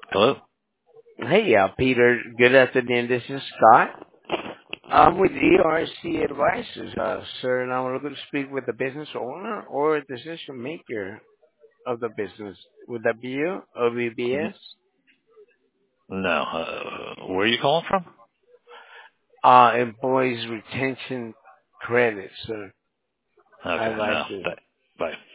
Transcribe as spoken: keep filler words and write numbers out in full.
Hello? Hey, uh, Peter. Good afternoon. This is Scott. I'm with E R C Advisors, uh, sir, and I'm looking to speak with the business owner or decision maker of the business. Would that be you, O B B N- S? No. Uh, where are you calling from? Uh, employees retention credit, sir. Okay, I'd like no. to. Th- Bye.